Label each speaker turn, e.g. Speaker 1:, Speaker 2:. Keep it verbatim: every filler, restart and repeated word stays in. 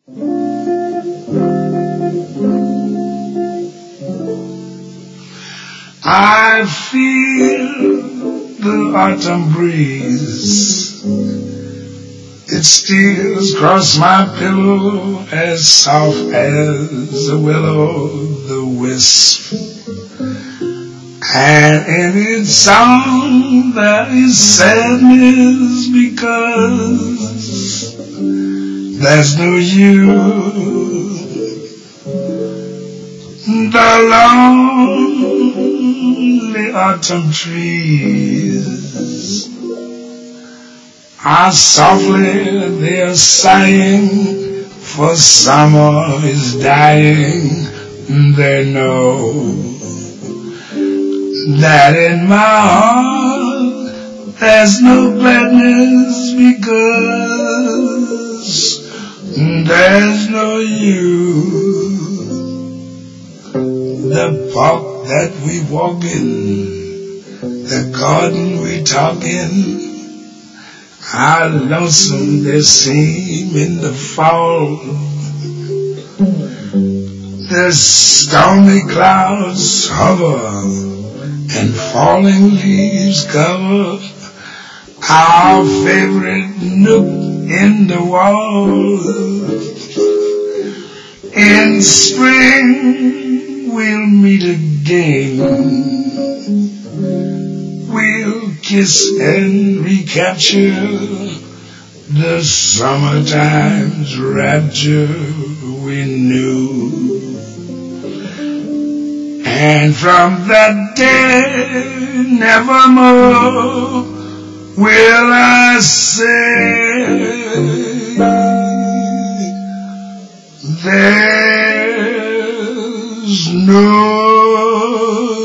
Speaker 1: I feel the autumn breeze. It steals across my pillow as soft as a willow, the wisp. And in its song there is sadness because there's no you. The lonely autumn trees are softly, they're sighing, for summer is dying. They know that in my heart there's no gladness because there's no you. The park that we walk in, the garden we talk in, how lonesome they seem in the fall. The stormy clouds hover and falling leaves cover our favorite nook in the wall. In spring we'll meet again. We'll kiss and recapture the summertime's rapture we knew. And from that day nevermore will I say there's no